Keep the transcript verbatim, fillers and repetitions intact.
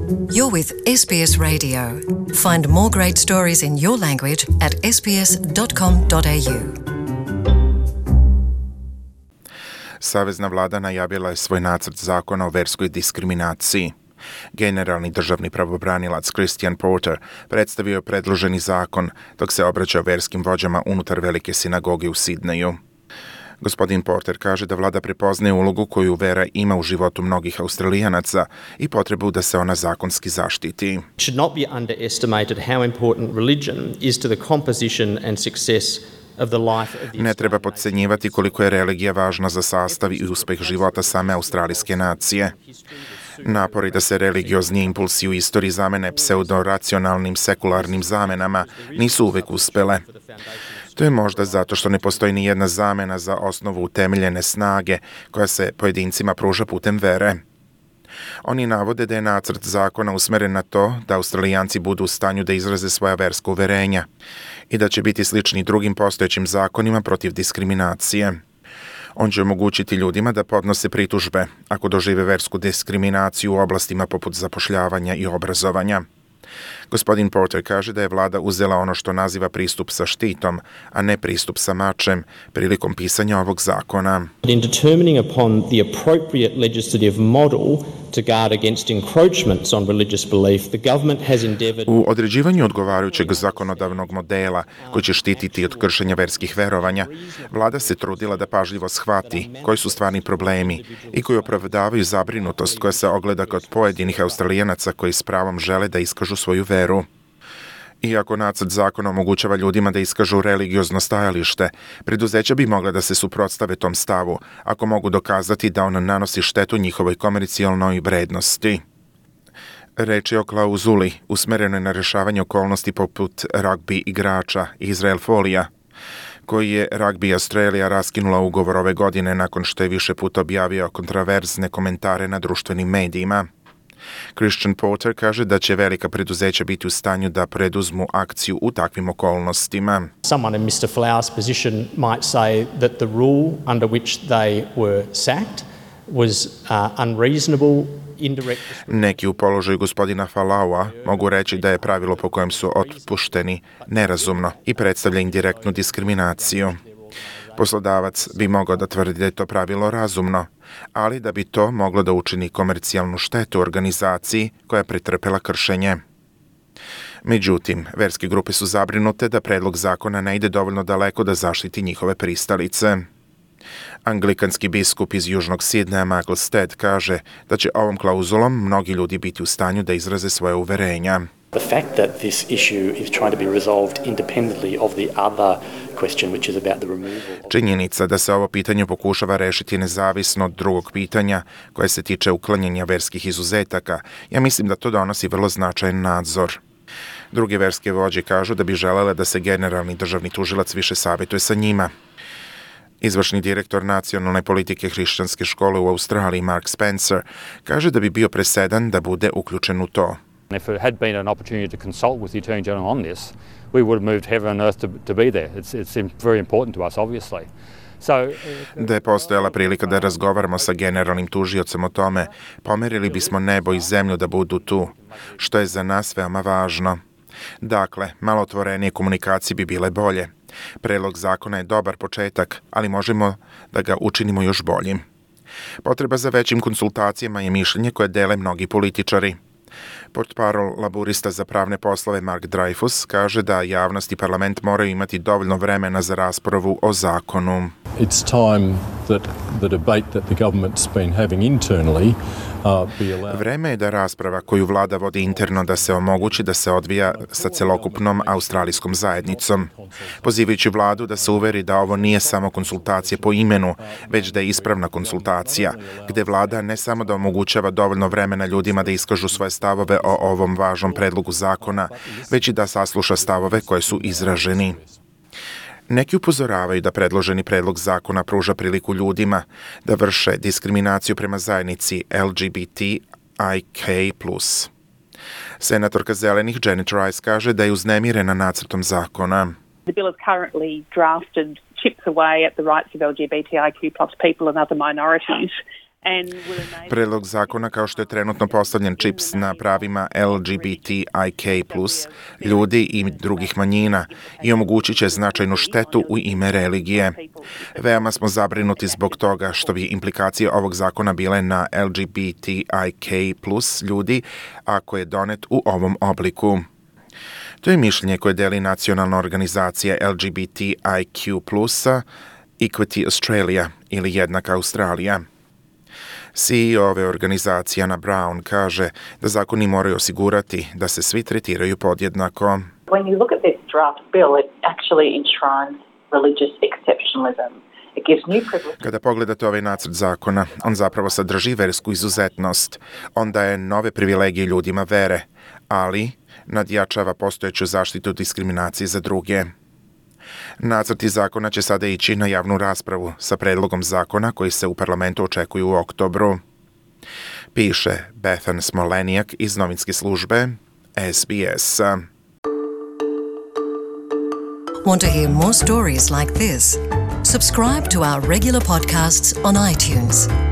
You're with S B S Radio. Find more great stories in your language at s b s dot com dot a u. Savezna vlada najavila je svoj nacrt zakona o verskoj diskriminaciji. Generalni državni pravobranilac Christian Porter predstavio je predloženi zakon dok se obraćao verskim vođama unutar velike sinagoge u Sidneju. Gospodin Porter kaže da vlada prepoznaje ulogu koju vera ima u životu mnogih Australijanaca i potrebu da se ona zakonski zaštiti. It should not be underestimated how important religion is to the composition and success of the life of the Ne treba potcenjivati koliko je religija važna za sastav i uspeh života same australijske nacije. Napori da se religiozni impulsi u istoriji zamene pseudoracionalnim sekularnim zamenama nisu uvek uspele. To je možda zato što ne postoji ni jedna zamena za osnovu utemeljene snage koja se pojedincima pruža putem vere. Oni navode da je nacrt zakona usmeren na to da Australijanci budu u stanju da izraze svoja verska uverenja i da će biti slični drugim postojećim zakonima protiv diskriminacije. On će omogućiti ljudima da podnose pritužbe ako dožive versku diskriminaciju u oblastima poput zapošljavanja i obrazovanja. Gospodin Porter kaže da je vlada uzela ono što naziva pristup sa štitom, a ne pristup sa mačem, prilikom pisanja ovog zakona. In determining upon the appropriate legislative model to guard against encroachments on religious belief, the government has endeavored... U određivanju odgovarajućeg zakonodavnog modela koji će štititi od kršenja verskih verovanja, vlada se trudila da pažljivo shvati koji su stvarni problemi i koji opravdavaju zabrinutost koja se ogleda kod pojedinih Australijanaca koji s pravom žele da iskažu svoju veru. Iako nacrt zakona omogućava ljudima da iskažu religiozno stajalište, preduzeća bi mogla da se suprotstave tom stavu ako mogu dokazati da on nanosi štetu njihovoj komercijalnoj vrednosti. Reč je o klauzuli usmerenoj na rešavanje okolnosti poput ragbi igrača Israel Folija, koji je Rugby Australia raskinula ugovor ove godine nakon što je više puta objavio kontraverzne komentare na društvenim medijima. Christian Porter kaže da će velika preduzeća biti u stanju da preduzmu akciju u takvim okolnostima. Someone in mister Flowers' position might say that the rule under which they were sacked was uh, unreasonable. Neki u položaju gospodina Falaua mogu reći da je pravilo po kojem su otpušteni nerazumno i predstavlja indirektnu diskriminaciju. Poslodavac bi mogao da tvrdi da je to pravilo razumno, ali da bi to moglo da učini komercijalnu štetu organizaciji koja je pretrpela kršenje. Međutim, verske grupe su zabrinute da predlog zakona ne ide dovoljno daleko da zaštiti njihove pristalice. Anglikanski biskup iz Južnog Sidneja Michael Stead kaže da će ovom klauzulom mnogi ljudi biti u stanju da izraze svoje uverenja. The fact that this issue is trying to be resolved independently of the other question, which is about the removal of... Činjenica da se ovo pitanje pokušava rešiti nezavisno od drugog pitanja koje se tiče uklanjanja verskih izuzetaka, ja mislim da to donosi vrlo značajan nadzor. Druge verske vođe kažu da bi želele da se generalni državni tužilac više savjetuje sa njima. Izvršni direktor nacionalne politike hrišćanske škole u Australiji Mark Spencer kaže da bi bio presedan da bude uključen u to. If it had been an opportunity to consult with the Attorney General on this, we would have moved heaven and earth to, to be there. It's, it's very important to us, obviously. So, da je postojala prilika da razgovaramo sa generalnim tužiocem o tome, pomerili bismo nebo i zemlju da budu tu, što je za nas veoma važno. Dakle, malo otvorenije komunikacije bi bile bolje. Predlog zakona je dobar početak, ali možemo da ga učinimo još boljim. Potreba za većim konsultacijama je mišljenje koje dele mnogi političari. Portparol laburista za pravne poslove Mark Dreyfus kaže da javnost i parlament moraju imati dovoljno vremena za raspravu o zakonu. It's time that the debate that the government's been having internally uh, be allowed. Vreme je da rasprava koju vlada vodi interno da se omogući da se odvija sa celokupnom australijskom zajednicom, pozivajući vladu da se uveri da ovo nije samo konsultacije po imenu, već da je ispravna konsultacija, gde vlada ne samo da omogućava dovoljno vremena ljudima da iskažu svoje stavove o ovom važnom predlogu zakona, već i da sasluša stavove koje su izraženi. Neki upozoravaju da predloženi predlog zakona pruža priliku ljudima da vrše diskriminaciju prema zajednici L G B T I K plus. Senatorka Zelenih Janet Rice kaže da je uznemirena nacrtom zakona. The bill is currently drafted chips away at the rights of L G B T I Q plus people and other minorities. Predlog zakona, kao što je trenutno postavljen čips na pravima L G B T I K plus, ljudi i drugih manjina i omogućit će značajnu štetu u ime religije. Veoma smo zabrinuti zbog toga što bi implikacije ovog zakona bile na L G B T I K plus ljudi ako je donet u ovom obliku. To je mišljenje koje deli nacionalna organizacija L G B T I Q plus, Equity Australia ili Jednaka Australija. C E O ove organizacije Anna Brown kaže da zakoni moraju osigurati da se svi tretiraju podjednako. When you look at this draft bill, it actually enshrines religious exceptionalism. It gives new privileges. Kada pogledate ovaj nacrt zakona, on zapravo sadrži versku izuzetnost. On daje nove privilegije ljudima vere, ali nadjačava postojeću zaštitu diskriminacije za druge. Nacrti zakona će sada ići na javnu raspravu sa predlogom zakona koji se u parlamentu očekuju u oktobru. Piše Bethan Smolenijak iz novinske službe S B S. Want to hear more stories like this? Subscribe to our regular podcasts on iTunes.